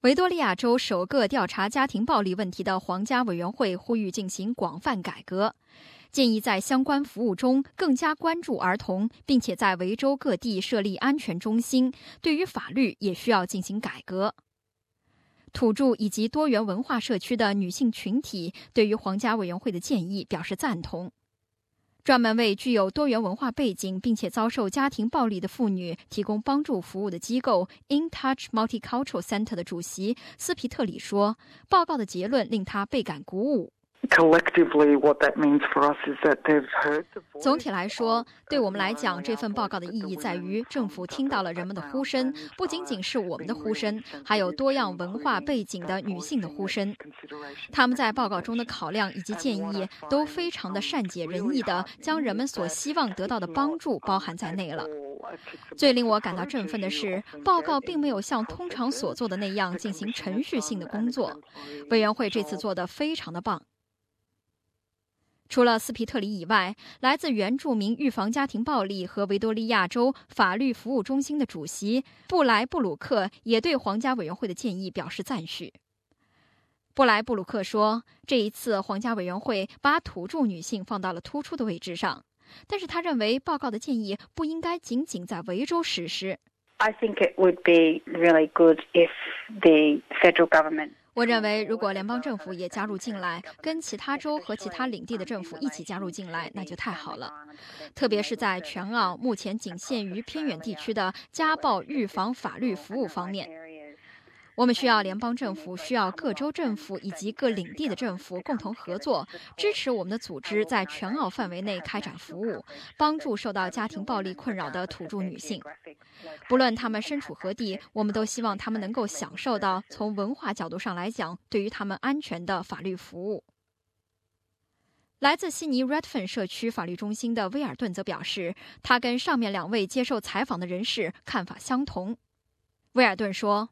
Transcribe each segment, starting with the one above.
维多利亚州首个调查家庭暴力问题的皇家委员会呼吁进行广泛改革，建议在相关服务中更加关注儿童，并且在维州各地设立安全中心。对于法律也需要进行改革。土著以及多元文化社区的女性群体对于皇家委员会的建议表示赞同。专门为具有多元文化背景并且遭受家庭暴力的妇女提供帮助服务的机构 In Touch Multicultural Center 的主席斯皮特里说，报告的结论令他倍感鼓舞。总体来说，对我们来讲，这份报告的意义在于政府听到了人们的呼声，不仅仅是我们的呼声，还有多样文化背景的女性的呼声。他们在报告中的考量以及建议都非常的善解人意地将人们所希望得到的帮助包含在内了。最令我感到振奋的是，报告并没有像通常所做的那样进行程序性的工作，委员会这次做得非常的棒。除了斯皮特里以外，来自原住民预防家庭暴力和维多利亚州法律服务中心的主席布莱布鲁克也对皇家委员会的建议表示赞许。布莱布鲁克说，这一次皇家委员会把土著女性放到了突出的位置上，但是他认为报告的建议不应该仅仅在维州实施。 I think it would be really good if the federal government 我认为，如果联邦政府也加入进来，跟其他州和其他领地的政府一起加入进来，那就太好了。特别是在全澳目前仅限于偏远地区的家暴预防法律服务方面，我们需要联邦政府、需要各州政府以及各领地的政府共同合作，支持我们的组织在全澳范围内开展服务，帮助受到家庭暴力困扰的土著女性。不论他们身处何地，我们都希望他们能够享受到从文化角度上来讲对于他们安全的法律服务。来自悉尼 Redfern 社区法律中心的威尔顿则表示，他跟上面两位接受采访的人士看法相同。威尔顿说，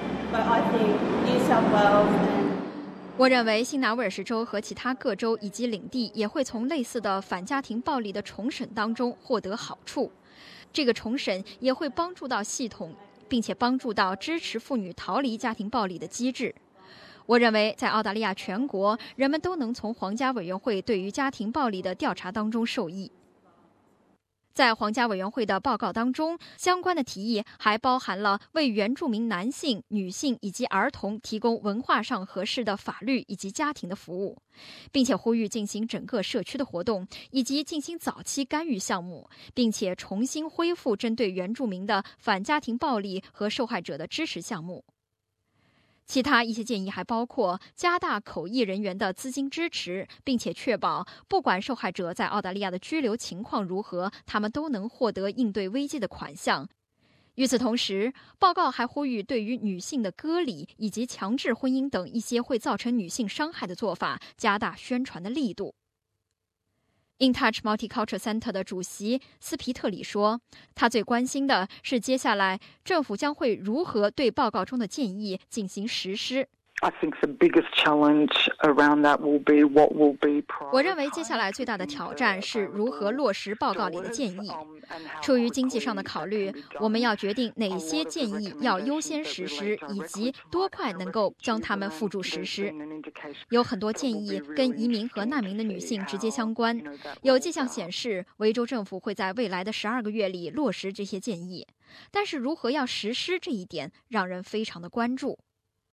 我认为新南威尔士州和其他各州以及领地也会从类似的反家庭暴力的重审当中获得好处。这个重审也会帮助到系统，并且帮助到支持妇女逃离家庭暴力的机制。我认为在澳大利亚全国，人们都能从皇家委员会对于家庭暴力的调查当中受益。在皇家委员会的报告当中，相关的提议还包含了为原住民男性、女性以及儿童提供文化上合适的法律以及家庭的服务，并且呼吁进行整个社区的活动，以及进行早期干预项目，并且重新恢复针对原住民的反家庭暴力和受害者的支持项目。其他一些建议还包括加大口译人员的资金支持，并且确保不管受害者在澳大利亚的居留情况如何，他们都能获得应对危机的款项。与此同时，报告还呼吁对于女性的割礼以及强制婚姻等一些会造成女性伤害的做法加大宣传的力度。In Touch Multicultural Center 的主席斯皮特里说，他最关心的是接下来政府将会如何对报告中的建议进行实施。我认为接下来最大的挑战是如何落实报告里的建议。出于经济上的考虑，我们要决定哪些建议要优先实施，以及多快能够将它们付诸实施。有很多建议跟移民和难民的女性直接相关，有迹象显示维州政府会在未来的12个月里落实这些建议，但是如何要实施这一点让人非常的关注。